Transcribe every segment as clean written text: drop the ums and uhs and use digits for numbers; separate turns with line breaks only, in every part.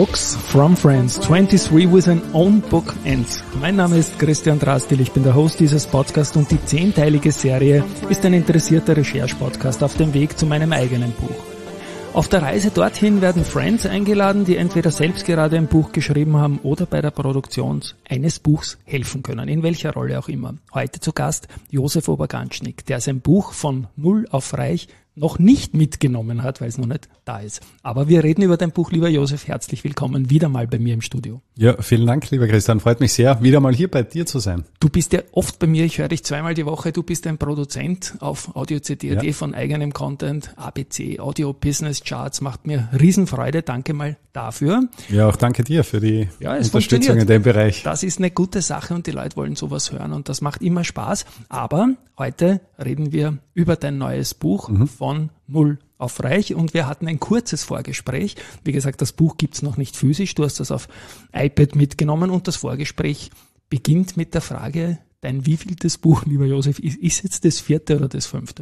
Books from Friends, 23 with an own book ends. Mein Name ist Christian Drastil, ich bin der Host dieses Podcasts und die 10-teilige Serie ist ein interessierter Recherche-Podcast auf dem Weg zu meinem eigenen Buch. Auf der Reise dorthin werden Friends eingeladen, die entweder selbst gerade ein Buch geschrieben haben oder bei der Produktion eines Buchs helfen können, in welcher Rolle auch immer. Heute zu Gast Josef Oberganschnick, der sein Buch von Null auf Reich noch nicht mitgenommen hat, weil es noch nicht da ist. Aber wir reden über dein Buch, lieber Josef. Herzlich willkommen wieder mal bei mir im Studio.
Ja, vielen Dank, lieber Christian. Freut mich sehr, wieder mal hier bei dir zu sein.
Du bist ja oft bei mir, ich höre dich zweimal die Woche. Du bist ein Produzent auf Audio-CD.at von eigenem Content, ABC, Audio Business Charts. Macht mir Riesenfreude. Danke mal dafür.
Ja, auch danke dir für die Unterstützung in dem Bereich.
Das ist eine gute Sache und die Leute wollen sowas hören und das macht immer Spaß. Aber heute reden wir über dein neues Buch von Null auf Reich und wir hatten ein kurzes Vorgespräch. Wie gesagt, das Buch gibt's noch nicht physisch, du hast das auf iPad mitgenommen und das Vorgespräch beginnt mit der Frage, dein wievieltes Buch, lieber Josef, ist jetzt das 4. oder das 5.?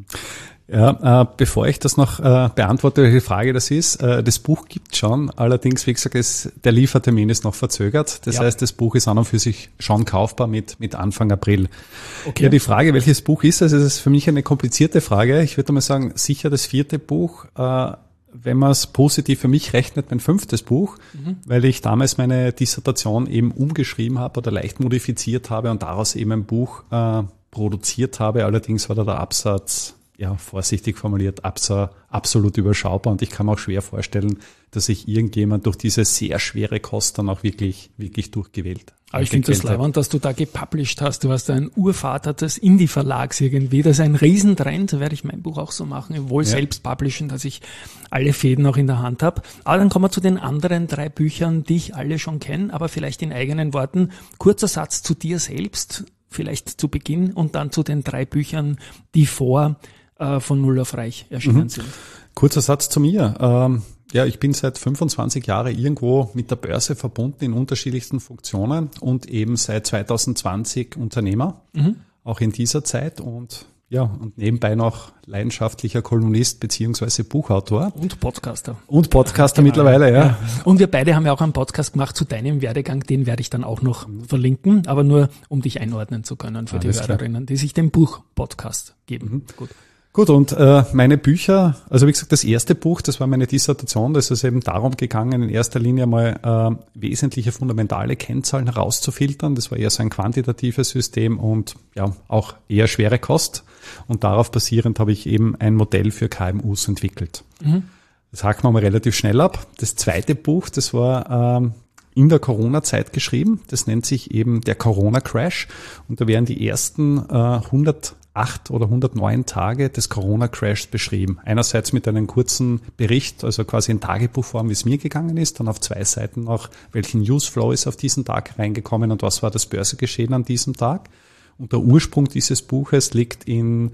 Ja, bevor ich das noch beantworte, welche Frage das ist, das Buch gibt schon, allerdings, wie gesagt, der Liefertermin ist noch verzögert. Das heißt, das Buch ist an und für sich schon kaufbar mit Anfang April. Okay. Ja, die Frage, welches Buch ist das, ist für mich eine komplizierte Frage. Ich würde mal sagen, sicher das 4. Buch, wenn man es positiv für mich rechnet, mein 5. Buch, weil ich damals meine Dissertation eben umgeschrieben habe oder leicht modifiziert habe und daraus eben ein Buch produziert habe. Allerdings war da der Absatz, ja, vorsichtig formuliert, absolut überschaubar und ich kann mir auch schwer vorstellen, dass sich irgendjemand durch diese sehr schwere Kost dann auch wirklich durchgewählt.
Aber ich finde das leibend, dass du da gepublished hast. Du hast ein Urvater des Indie-Verlags irgendwie. Das ist ein Riesentrend. Da werde ich mein Buch auch so machen, wohl selbst publishen, dass ich alle Fäden auch in der Hand habe. Aber dann kommen wir zu den anderen 3 Büchern, die ich alle schon kenne, aber vielleicht in eigenen Worten. Kurzer Satz zu dir selbst, vielleicht zu Beginn und dann zu den 3 Büchern, die von Null auf Reich erschienen sind.
Kurzer Satz zu mir. Ja, ich bin seit 25 Jahren irgendwo mit der Börse verbunden in unterschiedlichsten Funktionen und eben seit 2020 Unternehmer, auch in dieser Zeit und nebenbei noch leidenschaftlicher Kolumnist beziehungsweise Buchautor.
Und Podcaster.
Und Podcaster mittlerweile, ja.
Und wir beide haben ja auch einen Podcast gemacht zu deinem Werdegang, den werde ich dann auch noch verlinken, aber nur um dich einordnen zu können für die Hörerinnen, die sich den Buch-Podcast geben.
Gut, und meine Bücher, also wie gesagt, das erste Buch, das war meine Dissertation, da ist es eben darum gegangen, in erster Linie mal wesentliche fundamentale Kennzahlen herauszufiltern. Das war eher so ein quantitatives System und ja auch eher schwere Kost. Und darauf basierend habe ich eben ein Modell für KMUs entwickelt. Das haken wir mal relativ schnell ab. Das zweite Buch, das war in der Corona-Zeit geschrieben. Das nennt sich eben der Corona-Crash. Und da werden die ersten 108 oder 109 Tage des Corona-Crashs beschrieben. Einerseits mit einem kurzen Bericht, also quasi in Tagebuchform, wie es mir gegangen ist, dann auf 2 Seiten noch, welchen Newsflow ist auf diesen Tag reingekommen und was war das Börsegeschehen an diesem Tag. Und der Ursprung dieses Buches liegt in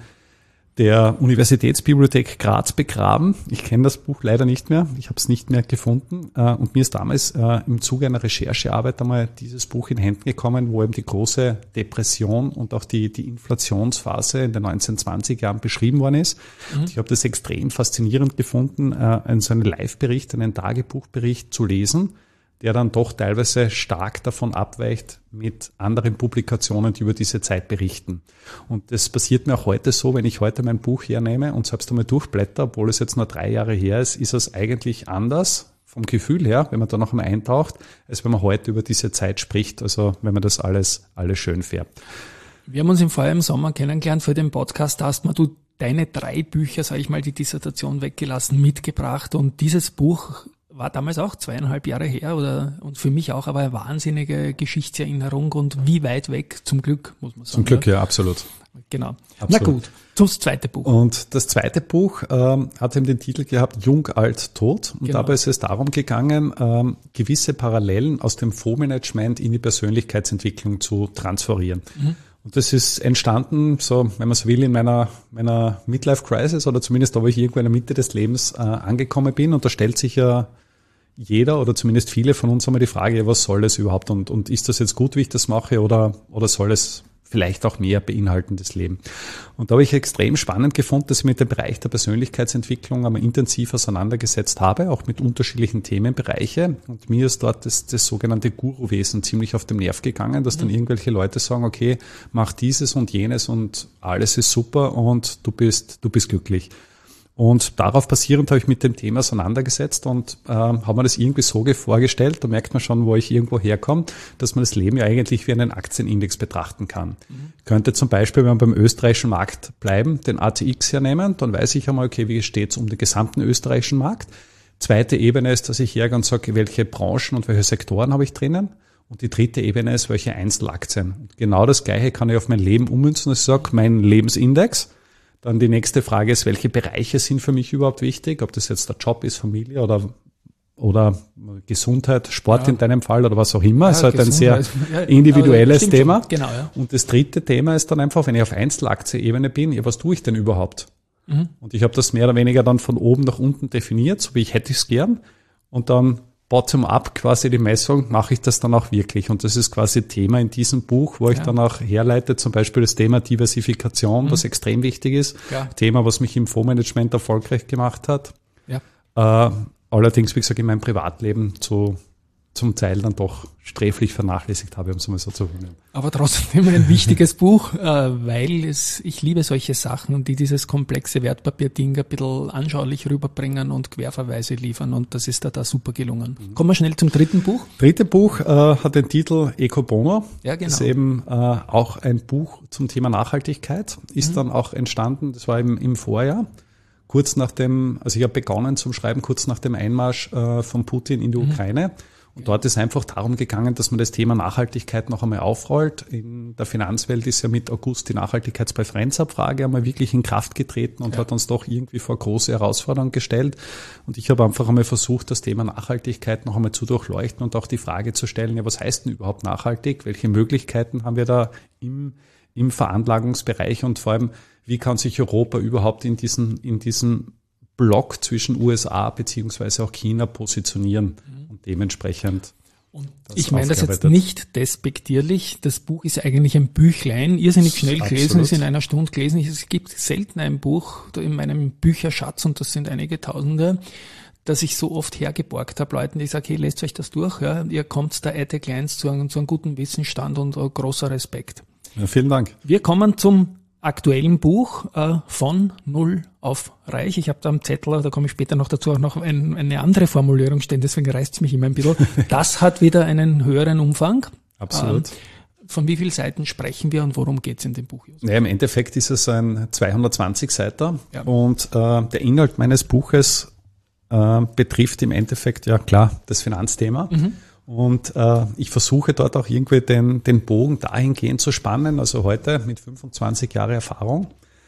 der Universitätsbibliothek Graz begraben. Ich kenne das Buch leider nicht mehr. Ich habe es nicht mehr gefunden. Und mir ist damals im Zuge einer Recherchearbeit einmal dieses Buch in Händen gekommen, wo eben die große Depression und auch die Inflationsphase in den 1920er Jahren beschrieben worden ist. Und ich habe das extrem faszinierend gefunden, so einen Live-Bericht, einen Tagebuchbericht zu lesen, der dann doch teilweise stark davon abweicht mit anderen Publikationen, die über diese Zeit berichten. Und das passiert mir auch heute so, wenn ich heute mein Buch hernehme und selbst einmal durchblätter, obwohl es jetzt nur 3 Jahre her ist es eigentlich anders vom Gefühl her, wenn man da noch einmal eintaucht, als wenn man heute über diese Zeit spricht, also wenn man das alles schön färbt.
Wir haben uns im Sommer kennengelernt für den Podcast, da hast du deine 3 Bücher, sage ich mal, die Dissertation weggelassen, mitgebracht und dieses Buch war damals auch 2,5 Jahre her und für mich auch aber eine wahnsinnige Geschichtserinnerung und wie weit weg, zum Glück, muss man sagen.
Zum Glück, ja, absolut.
Genau.
Absolut.
Na gut, das zweite Buch.
Und das zweite Buch hat eben den Titel gehabt, Jung, alt, tot. Und dabei ist es darum gegangen, gewisse Parallelen aus dem Fondsmanagement in die Persönlichkeitsentwicklung zu transferieren. Und das ist entstanden, so, wenn man so will, in meiner Midlife-Crisis oder zumindest da, wo ich irgendwo in der Mitte des Lebens angekommen bin. Und da stellt sich ja jeder oder zumindest viele von uns einmal die Frage, was soll das überhaupt und ist das jetzt gut, wie ich das mache oder soll es vielleicht auch mehr beinhaltendes Leben. Und da habe ich extrem spannend gefunden, dass ich mit dem Bereich der Persönlichkeitsentwicklung einmal intensiv auseinandergesetzt habe, auch mit unterschiedlichen Themenbereichen. Und mir ist dort das sogenannte Guruwesen ziemlich auf den Nerv gegangen, dass dann irgendwelche Leute sagen, okay, mach dieses und jenes und alles ist super und du bist glücklich. Und darauf basierend habe ich mit dem Thema auseinandergesetzt und habe mir das irgendwie so vorgestellt, da merkt man schon, wo ich irgendwo herkomme, dass man das Leben ja eigentlich wie einen Aktienindex betrachten kann. Könnte zum Beispiel, wenn wir beim österreichischen Markt bleiben, den ATX hernehmen, dann weiß ich einmal, okay, wie steht es um den gesamten österreichischen Markt. Zweite Ebene ist, dass ich hergehe und sage, welche Branchen und welche Sektoren habe ich drinnen. Und die dritte Ebene ist, welche Einzelaktien. Und genau das Gleiche kann ich auf mein Leben ummünzen. Ich sage, mein Lebensindex. Dann die nächste Frage ist, welche Bereiche sind für mich überhaupt wichtig? Ob das jetzt der Job ist, Familie oder Gesundheit, Sport in deinem Fall oder was auch immer. Ja, ist halt ein sehr individuelles Thema.
Schon. Genau, ja.
Und das dritte Thema ist dann einfach, wenn ich auf Einzelaktie-Ebene bin, ja, was tue ich denn überhaupt? Und ich habe das mehr oder weniger dann von oben nach unten definiert, so wie ich hätte es gern. Und dann bottom-up quasi die Messung, mache ich das dann auch wirklich? Und das ist quasi Thema in diesem Buch, wo ich dann auch herleite, zum Beispiel das Thema Diversifikation, was extrem wichtig ist. Ja. Thema, was mich im Fondsmanagement erfolgreich gemacht hat. Ja. Allerdings, wie gesagt, in meinem Privatleben zum Teil dann doch sträflich vernachlässigt habe, um es mal so zu nennen.
Aber trotzdem ein wichtiges Buch, weil ich liebe solche Sachen, die dieses komplexe Wertpapierding ein bisschen anschaulich rüberbringen und Querverweise liefern, und das ist da super gelungen. Kommen wir schnell zum dritten Buch.
Dritte Buch hat den Titel Ecobono.
Ja, genau.
Das ist eben auch ein Buch zum Thema Nachhaltigkeit. Ist dann auch entstanden, das war im Vorjahr. Kurz nach dem, also ich habe begonnen zum Schreiben kurz nach dem Einmarsch von Putin in die Ukraine. Und dort ist einfach darum gegangen, dass man das Thema Nachhaltigkeit noch einmal aufrollt. In der Finanzwelt ist ja mit August die Nachhaltigkeitspräferenzabfrage einmal wirklich in Kraft getreten und hat uns doch irgendwie vor große Herausforderungen gestellt. Und ich habe einfach einmal versucht, das Thema Nachhaltigkeit noch einmal zu durchleuchten und auch die Frage zu stellen, ja, was heißt denn überhaupt nachhaltig? Welche Möglichkeiten haben wir da im Veranlagungsbereich und vor allem, wie kann sich Europa überhaupt in diesem Block zwischen USA beziehungsweise auch China positionieren und dementsprechend.
Und ich meine das jetzt nicht despektierlich. Das Buch ist eigentlich ein Büchlein, irrsinnig schnell gelesen, ist in einer Stunde gelesen. Es gibt selten ein Buch in meinem Bücherschatz, und das sind einige Tausende, dass ich so oft hergeborgt habe, Leuten, die sagen, hey, lest euch das durch, ja, ihr kommt da kleins zu einem guten Wissensstand und großer Respekt.
Ja, vielen Dank.
Wir kommen zum aktuellen Buch von Null auf Reich. Ich habe da am Zettel, da komme ich später noch dazu, auch noch eine andere Formulierung stehen, deswegen reißt es mich immer ein bisschen. Das hat wieder einen höheren Umfang.
Absolut.
Von wie vielen Seiten sprechen wir und worum geht es in dem Buch?
Ja, im Endeffekt ist es ein 220-Seiter und der Inhalt meines Buches betrifft im Endeffekt, ja klar, das Finanzthema. Und ich versuche dort auch irgendwie den Bogen dahingehend zu spannen. Also heute mit 25 Jahren Erfahrung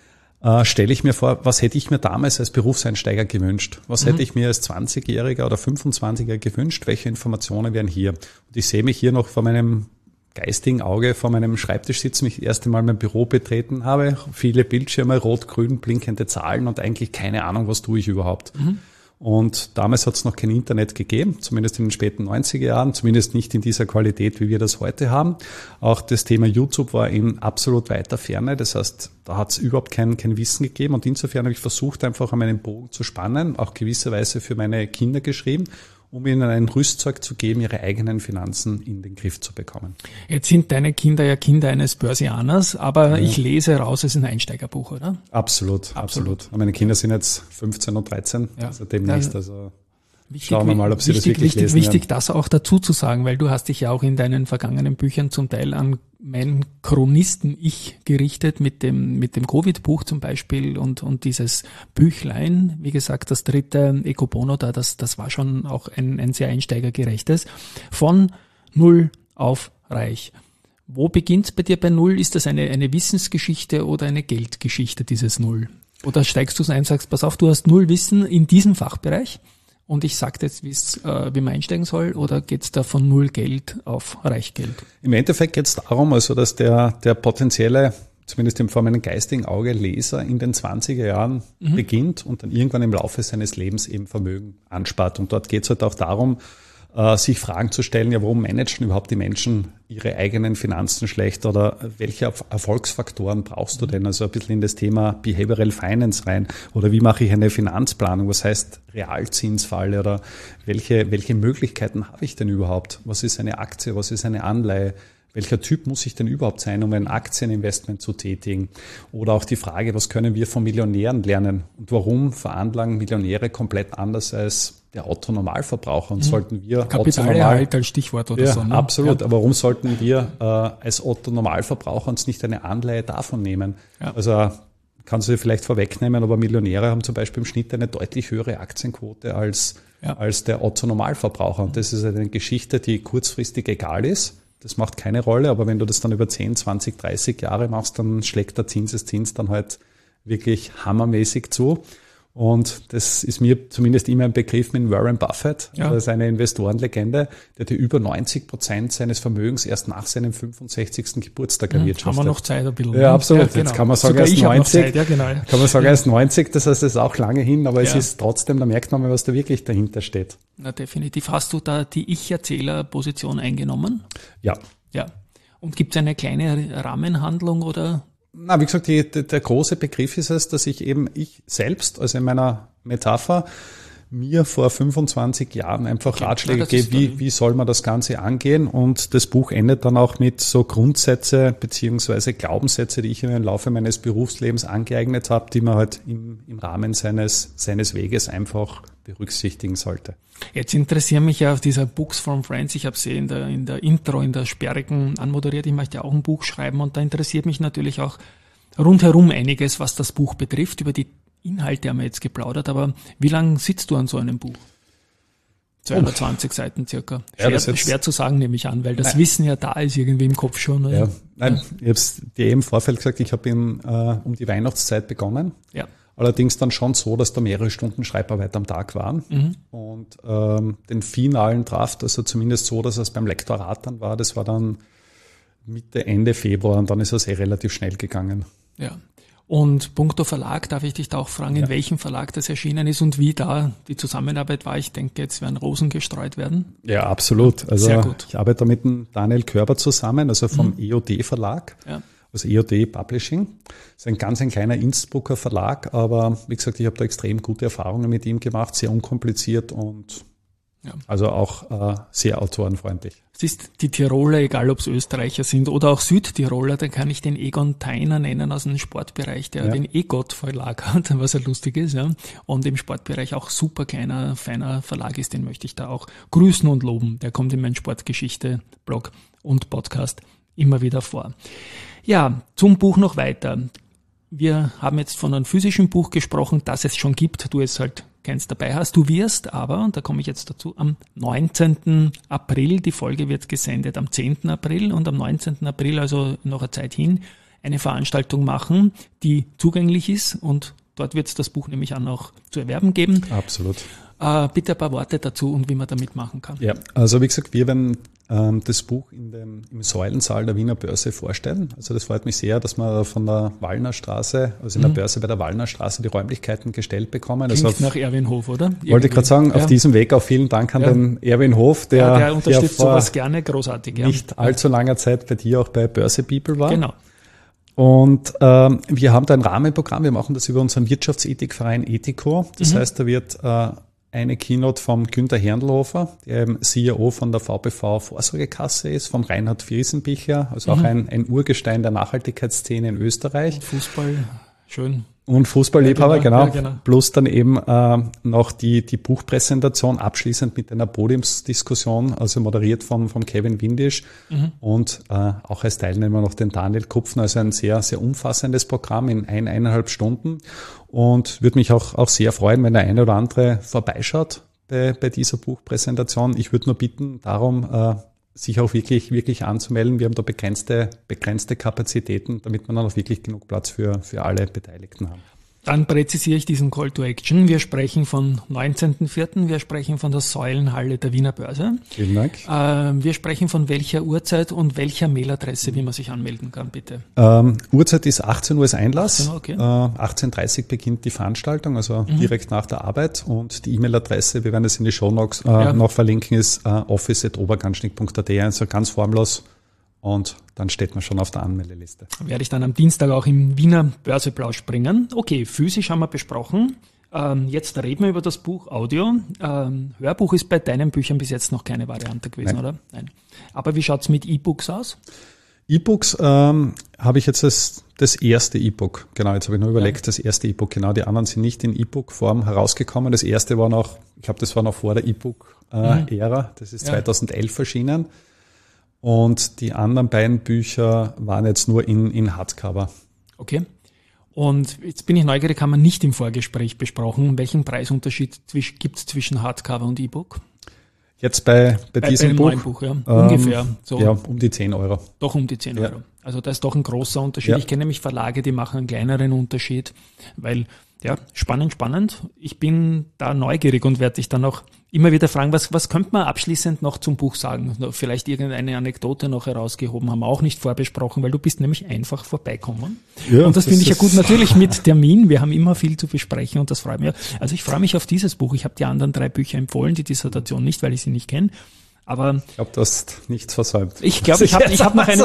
stelle ich mir vor, was hätte ich mir damals als Berufseinsteiger gewünscht? Was hätte ich mir als 20-Jähriger oder 25-Jähriger gewünscht? Welche Informationen wären hier? Und ich sehe mich hier noch vor meinem geistigen Auge vor meinem Schreibtisch sitzen, mich das erste Mal mein Büro betreten habe, viele Bildschirme, rot-grün, blinkende Zahlen und eigentlich keine Ahnung, was tue ich überhaupt. Und damals hat es noch kein Internet gegeben, zumindest in den späten 90er Jahren, zumindest nicht in dieser Qualität, wie wir das heute haben. Auch das Thema YouTube war in absolut weiter Ferne, das heißt, da hat es überhaupt kein Wissen gegeben und insofern habe ich versucht, einfach an meinen Bogen zu spannen, auch gewisserweise für meine Kinder geschrieben, um ihnen ein Rüstzeug zu geben, ihre eigenen Finanzen in den Griff zu bekommen.
Jetzt sind deine Kinder ja Kinder eines Börsianers, aber ich lese raus, es ist ein Einsteigerbuch, oder?
Absolut. Meine Kinder sind jetzt 15 und 13, also demnächst, schauen wir mal, ob sie das wirklich lesen.
Wichtig, das auch dazu zu sagen, weil du hast dich ja auch in deinen vergangenen Büchern zum Teil an mein Chronisten-Ich gerichtet mit dem Covid-Buch zum Beispiel und dieses Büchlein, wie gesagt, das dritte Ecobono da, das war schon auch ein sehr einsteigergerechtes. Von Null auf Reich. Wo beginnt's bei dir bei Null? Ist das eine Wissensgeschichte oder eine Geldgeschichte, dieses Null? Oder steigst du ein und sagst, pass auf, du hast Null Wissen in diesem Fachbereich und ich sage jetzt, wie man einsteigen soll, oder geht's da von Null Geld auf Reichgeld?
Im Endeffekt geht's darum, also dass der potenzielle, zumindest im Form meinem geistigen Auge, Leser in den 20er Jahren beginnt und dann irgendwann im Laufe seines Lebens eben Vermögen anspart. Und dort geht's halt auch darum, sich Fragen zu stellen, ja, warum managen überhaupt die Menschen ihre eigenen Finanzen schlecht oder welche Erfolgsfaktoren brauchst du denn? Also ein bisschen in das Thema Behavioral Finance rein oder wie mache ich eine Finanzplanung? Was heißt Realzinsfalle oder welche Möglichkeiten habe ich denn überhaupt? Was ist eine Aktie? Was ist eine Anleihe? Welcher Typ muss ich denn überhaupt sein, um ein Aktieninvestment zu tätigen? Oder auch die Frage, was können wir von Millionären lernen? Und warum veranlagen Millionäre komplett anders als der Otto-Normalverbraucher? Und sollten wir
Kapitalerhalt als Stichwort oder so. Ne?
Absolut. Ja. Aber warum sollten wir als Otto-Normalverbraucher uns nicht eine Anleihe davon nehmen? Ja. Also kannst du dir vielleicht vorwegnehmen, aber Millionäre haben zum Beispiel im Schnitt eine deutlich höhere Aktienquote als der Otto-Normalverbraucher. Und das ist eine Geschichte, die kurzfristig egal ist. Das macht keine Rolle, aber wenn du das dann über 10, 20, 30 Jahre machst, dann schlägt der Zinseszins dann halt wirklich hammermäßig zu. Und das ist mir zumindest immer ein Begriff mit Warren Buffett. Ja. Das ist eine Investorenlegende, der hat über 90% seines Vermögens erst nach seinem 65. Geburtstag erwirtschaftet.
Haben wir noch Zeit ein bisschen.
Ja, absolut. Ja, genau. Jetzt kann man sagen, erst 90.
Zeit, ja, genau.
Kann man sagen, erst 90. Das heißt, es ist auch lange hin, aber es ist trotzdem, da merkt man mal, was da wirklich dahinter steht.
Na, definitiv. Hast du da die Ich-Erzähler-Position eingenommen?
Ja.
Ja. Und gibt es eine kleine Rahmenhandlung oder?
Na, wie gesagt, der große Begriff ist es, dass ich selbst, also in meiner Metapher, mir vor 25 Jahren einfach Ratschläge gebe, wie soll man das Ganze angehen. Und das Buch endet dann auch mit so Grundsätze beziehungsweise Glaubenssätze, die ich im Laufe meines Berufslebens angeeignet habe, die man halt im Rahmen seines Weges einfach berücksichtigen sollte.
Jetzt interessieren mich ja auf dieser Books from Friends. Ich habe sie in der Intro, in der sperrigen anmoderiert. Ich möchte ja auch ein Buch schreiben und da interessiert mich natürlich auch rundherum einiges, was das Buch betrifft. Über die Inhalte haben wir jetzt geplaudert, aber wie lange sitzt du an so einem Buch? 220 Seiten circa. Schwer zu sagen, nehme ich an, weil das Wissen ja da ist irgendwie im Kopf schon. Oder?
Ja. Nein, ich habe es dir eben im Vorfeld gesagt, ich habe um die Weihnachtszeit begonnen. Ja. Allerdings dann schon so, dass da mehrere Stunden Schreibarbeit am Tag waren. Und den finalen Draft, also zumindest so, dass es beim Lektorat dann war, das war dann Mitte, Ende Februar und dann ist es relativ schnell gegangen.
Ja. Und puncto Verlag, darf ich dich da auch fragen, in welchem Verlag das erschienen ist und wie da die Zusammenarbeit war? Ich denke, jetzt werden Rosen gestreut werden.
Ja, absolut. Also sehr gut. Ich arbeite da mit dem Daniel Körber zusammen, also vom EOD Verlag. Ja. Also EOD Publishing. Das ist ein kleiner Innsbrucker Verlag, aber wie gesagt, ich habe da extrem gute Erfahrungen mit ihm gemacht, sehr unkompliziert und also auch sehr autorenfreundlich.
Es ist die Tiroler, egal ob es Österreicher sind oder auch Südtiroler, da kann ich den Egon Theiner nennen aus dem Sportbereich, der den EGOT Verlag hat, was ja lustig ist, ja. Und im Sportbereich auch super kleiner, feiner Verlag ist, den möchte ich da auch grüßen und loben. Der kommt in meinem Sportgeschichte-Blog und Podcast immer wieder vor. Ja, zum Buch noch weiter. Wir haben jetzt von einem physischen Buch gesprochen, das es schon gibt, du es halt keins dabei hast. Du wirst aber, und da komme ich jetzt dazu, am 19. April, die Folge wird gesendet am 10. April und am 19. April, also noch eine Zeit hin, eine Veranstaltung machen, die zugänglich ist und dort wird es das Buch nämlich auch zu erwerben geben.
Absolut.
Bitte ein paar Worte dazu und wie man da mitmachen kann.
Ja, also wie gesagt, wir werden das Buch im Säulensaal der Wiener Börse vorstellen. Also das freut mich sehr, dass wir von der Wallner Straße, also in der Börse bei der Wallner Straße, die Räumlichkeiten gestellt bekommen.
Klingt
also
nach Erwin Hof, oder?
Wollte ich gerade sagen, auf diesem Weg auch vielen Dank an den Erwin Hof, der
unterstützt sowas gerne, großartig.
Nicht allzu langer Zeit bei dir auch bei Börse People war.
Genau.
Und wir haben da ein Rahmenprogramm, wir machen das über unseren Wirtschaftsethikverein Ethico. Das heißt, da wird eine Keynote vom Günther Herndlhofer, der eben CEO von der VPV Vorsorgekasse ist, vom Reinhard Friesenbichler, also auch ein Urgestein der Nachhaltigkeitsszene in Österreich.
Fußball, schön.
Und Fußballliebhaber, genau. Plus dann eben noch die Buchpräsentation abschließend mit einer Podiumsdiskussion, also moderiert von Kevin Windisch und auch als Teilnehmer noch den Daniel Kupfner, also ein sehr, sehr umfassendes Programm in 1,5 Stunden und würde mich auch sehr freuen, wenn der eine oder andere vorbeischaut bei dieser Buchpräsentation. Ich würde nur bitten darum, sich auch wirklich anzumelden. Wir haben da begrenzte Kapazitäten, damit wir dann auch wirklich genug Platz für alle Beteiligten haben.
Dann präzisiere ich diesen Call to Action. Wir sprechen von 19.04., wir sprechen von der Säulenhalle der Wiener Börse.
Vielen Dank.
Wir sprechen von welcher Uhrzeit und welcher Mailadresse, wie man sich anmelden kann, bitte.
Uhrzeit ist 18 Uhr ist Einlass.
18 Uhr, okay.
18.30 Uhr beginnt die Veranstaltung, also direkt nach der Arbeit. Und die E-Mail-Adresse, wir werden es in die Shownotes noch verlinken, ist office@oberganschnick.at, also ganz formlos. Und dann steht man schon auf der Anmeldeliste.
Werde ich dann am Dienstag auch im Wiener Börseplausch bringen. Okay, physisch haben wir besprochen. Jetzt reden wir über das Buch Audio. Hörbuch ist bei deinen Büchern bis jetzt noch keine Variante gewesen,
Nein.
oder? Nein. Aber wie schaut's mit E-Books aus?
E-Books habe ich jetzt das erste E-Book. Genau, jetzt habe ich nur überlegt, das erste E-Book. Genau, die anderen sind nicht in E-Book-Form herausgekommen. Das erste war noch, ich glaube, das war noch vor der E-Book-Ära. Das ist 2011 erschienen. Und die anderen beiden Bücher waren jetzt nur in Hardcover.
Okay. Und jetzt bin ich neugierig, haben wir nicht im Vorgespräch besprochen, welchen Preisunterschied gibt es zwischen Hardcover und E-Book?
Jetzt bei diesem
neuen Buch, ja. Ungefähr. So.
Ja, um die 10 Euro.
Doch um die 10
Ja.
Euro. Also da ist doch ein großer Unterschied.
Ja.
Ich kenne nämlich Verlage, die machen einen kleineren Unterschied, weil, ja, spannend. Ich bin da neugierig und werde dich dann auch immer wieder fragen, was könnte man abschließend noch zum Buch sagen? Vielleicht irgendeine Anekdote noch herausgehoben, haben wir auch nicht vorbesprochen, weil du bist nämlich einfach vorbeikommen.
Ja,
und das finde ich ja
ist-
gut, natürlich mit Termin. Wir haben immer viel zu besprechen und das freut mich. Also ich freue mich auf dieses Buch. Ich habe die anderen 3 Bücher empfohlen, die Dissertation nicht, weil ich sie nicht kenne. Aber
Ich glaube, du hast nichts versäumt.
ich glaube, ich hab noch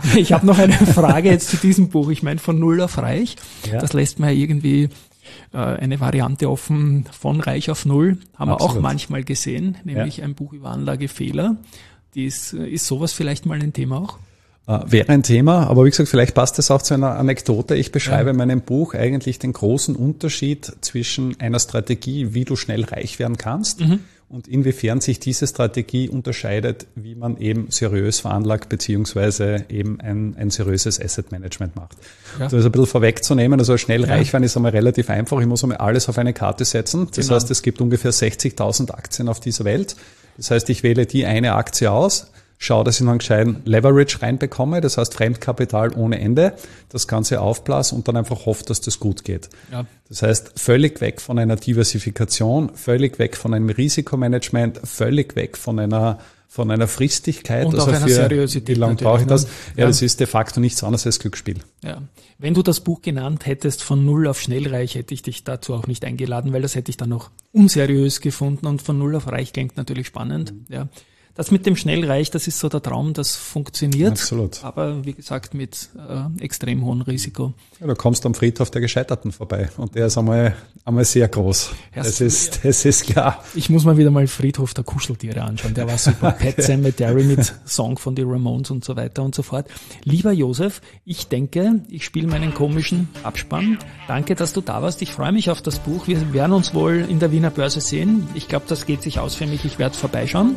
eine Frage jetzt zu diesem Buch. Ich meine, von Null auf Reich.
Ja.
Das lässt mir irgendwie eine Variante offen von Reich auf Null. Haben wir auch
Absolut.
manchmal gesehen, nämlich ein Buch über Anlagefehler. Ist sowas vielleicht mal ein Thema auch?
Wäre ein Thema, aber wie gesagt, vielleicht passt es auch zu einer Anekdote. Ich beschreibe in meinem Buch eigentlich den großen Unterschied zwischen einer Strategie, wie du schnell reich werden kannst, und inwiefern sich diese Strategie unterscheidet, wie man eben seriös veranlagt, beziehungsweise eben ein seriöses Asset Management macht.
Ja.
Das ist ein bisschen vorwegzunehmen, also schnell reich werden ist einmal relativ einfach. Ich muss einmal alles auf eine Karte setzen. Das
Genau.
heißt, es gibt ungefähr 60.000 Aktien auf dieser Welt. Das heißt, ich wähle die eine Aktie aus, schaue, dass ich noch einen gescheiten Leverage reinbekomme, das heißt Fremdkapital ohne Ende, das Ganze aufblasen und dann einfach hoffe, dass das gut geht.
Ja.
Das heißt, völlig weg von einer Diversifikation, völlig weg von einem Risikomanagement, völlig weg von einer Fristigkeit.
Und auch einer Seriosität
Wie lange
natürlich,
brauche ich das?
ne?
Ja, das ist de facto nichts anderes als Glücksspiel.
Ja. Wenn du das Buch genannt hättest, von Null auf Schnellreich, hätte ich dich dazu auch nicht eingeladen, weil das hätte ich dann noch unseriös gefunden und von Null auf Reich klingt natürlich spannend. Ja. Das mit dem Schnellreich, das ist so der Traum, das funktioniert.
Absolut.
Aber wie gesagt, mit extrem hohem Risiko.
Ja, du kommst am Friedhof der Gescheiterten vorbei und der ist einmal sehr groß.
Ja,
Das ist klar.
Ich muss mal wieder mal Friedhof der Kuscheltiere anschauen. Der war super. Pet Sematary mit Song von den Ramones und so weiter und so fort. Lieber Josef, ich denke, ich spiele meinen komischen Abspann. Danke, dass du da warst. Ich freue mich auf das Buch. Wir werden uns wohl in der Wiener Börse sehen. Ich glaube, das geht sich aus für mich. Ich werde vorbeischauen.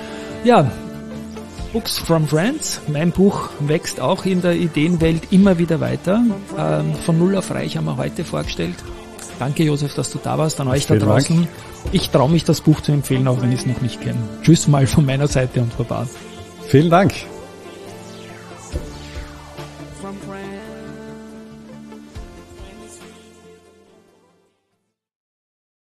Ja, Books from Friends. Mein Buch wächst auch in der Ideenwelt immer wieder weiter. Von Null auf Reich haben wir heute vorgestellt. Danke, Josef, dass du da warst. An euch da
Vielen
draußen.
Dank.
Ich traue mich, das Buch zu empfehlen, auch wenn ich es noch nicht kenne. Tschüss mal von meiner Seite und Baba.
Vielen Dank.
From friends.